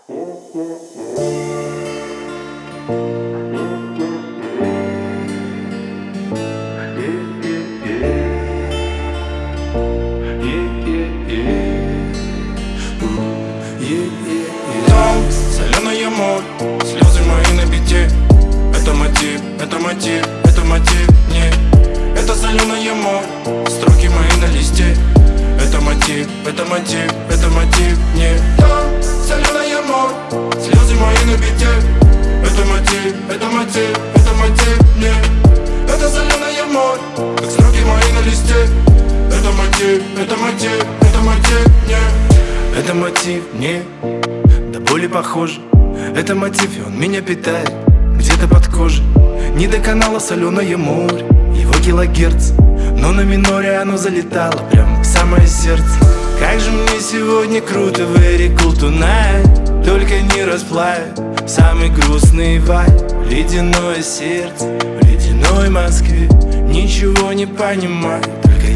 Соленое море, слезы мои на бите. Это мотив, это мотив, это мотив, не. Это соленое море, строки мои на листе. Это мотив, это мотив, это мотив, не. Соленое море, слезы мои на бите. Это мотив, это мотив, это мотив, не. Это соленое море, как строки мои на листе. Это мотив, это мотив, это мотив, не. Это мотив, не. Да более похоже. Это мотив, и он меня питает где-то под кожей. Не до канала соленое море, его килогерц, но на миноре оно залетало прям в самое сердце. Как же мне сегодня круто, very cool tonight. Только не расплавит самый грустный вайб. Ледяное сердце в ледяной Москве. Ничего не понимаю, только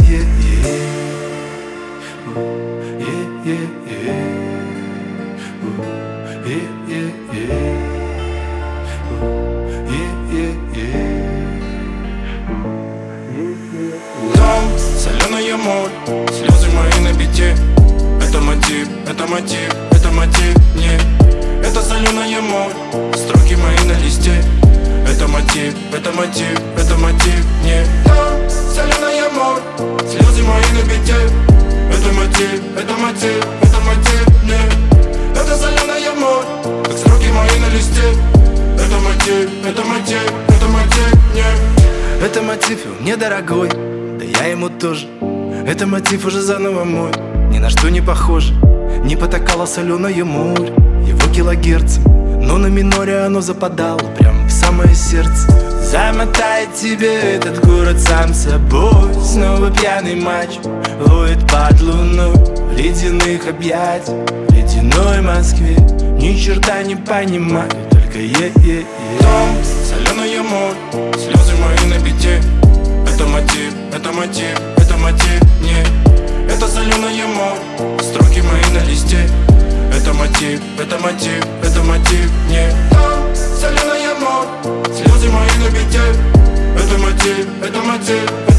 соленое море, слезы мои на бите. Это мотив, это мотив, это мотив, не. Это соленое море, строки мои на листе. Это мотив, это мотив, это мотив, не. Соленое море, слезы мои на бите. Это мотив, это мотив, это мотив, не. Это соленое море, как строки мои на листе. Это мотив, это мотив, это мотив, не. Это мотив, и он недорогой, да я ему тоже. Это мотив уже заново мой, ни на что не похож. Не потакало соленое море его килогерцем, но на миноре оно западало прям в самое сердце. Замотает тебе этот город сам собой. Снова пьяный матч воет под луной в ледяных объятиях в ледяной Москве. Ни черта не понимаю, только соленое море, слезы мои на бите. Это мотив, это мотив, это мотив, не. Это соленое море, строки мои на листе. Это мотив, это мотив, это мотив, не. Соленое море, слезы мои на бите. Это мотив, это мотив.